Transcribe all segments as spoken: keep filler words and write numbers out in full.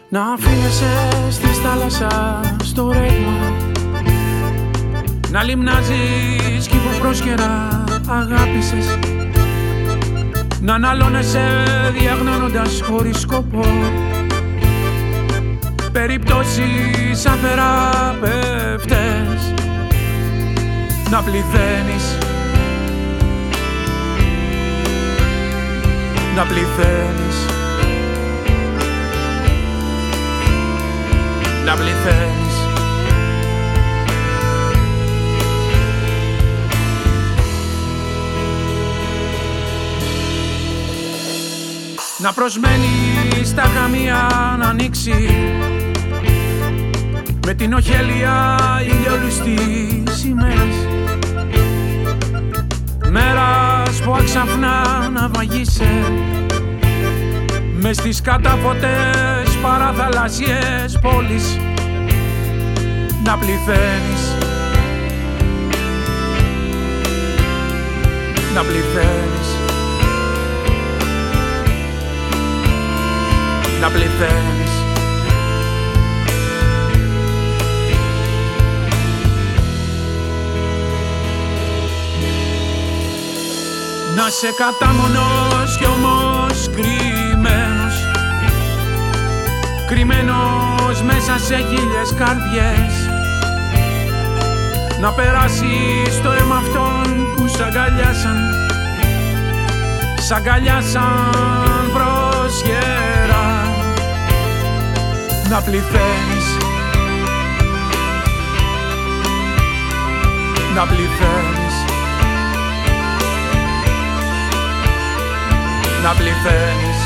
Να αφήνεσαι στη θάλασσα στο ρεύμα, να λιμνάζεις κι που πρόσκαιρα αγάπησες, να αναλώνεσαι διαγνώνοντας χωρίς σκοπό περιπτώσεις αθεράπευτες, να πληθαίνεις, να πληθαίνεις, να πληθαίνεις. Να προσμένεις τα χαμία να ανοίξει με την οχέλια ηλιολουστής ημέρας, μέρας που αξαφνά να βαγίσαι μες στις κατάφωτες παραθαλασσιές πόλεις, να πληθαίνεις, να πληθαίνεις, να πληθαίνεις. Να σε κατάμονος κι όμως κρυμμένος, κρυμμένος μέσα σε χίλιες καρδιές, να περάσεις το αίμα αυτών που σ' αγκαλιάσαν, σ' αγκαλιάσαν προσχερά, να πληθαίνεις, να πληθαίνεις, να πληθαίνεις.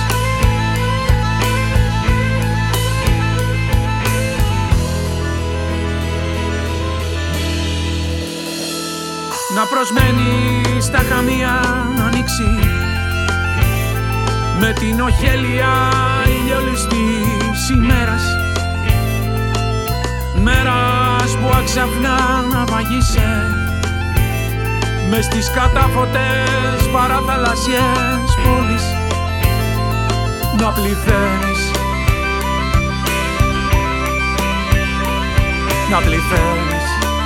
Να προσμένεις τα χαμία να ανοίξει με την οχέλια ηλιολουστής ημέρας, μέρας που αξαφνά να βαγίσαι μες στις κατάφωτες παραθαλασσιές πόλεις, να πληθαίνεις, να πληθαίνεις,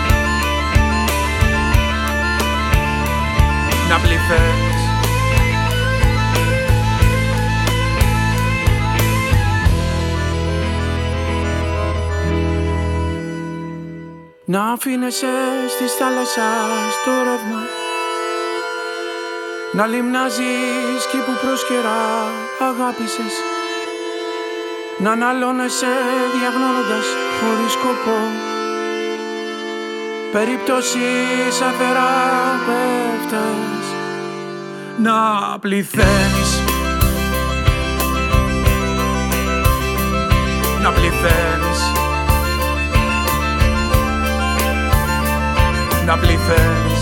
να πληθαίνεις. Να αφήνεσαι στη θάλασσα στο ρεύμα, να λιμνάζεις κι που πρόσκαιρα αγάπησες, να αναλώνεσαι διαγνώνοντας χωρίς σκοπό περιπτώσεις αθεράπευτες, να πληθαίνεις, να πληθαίνεις, να πληθαίνεις.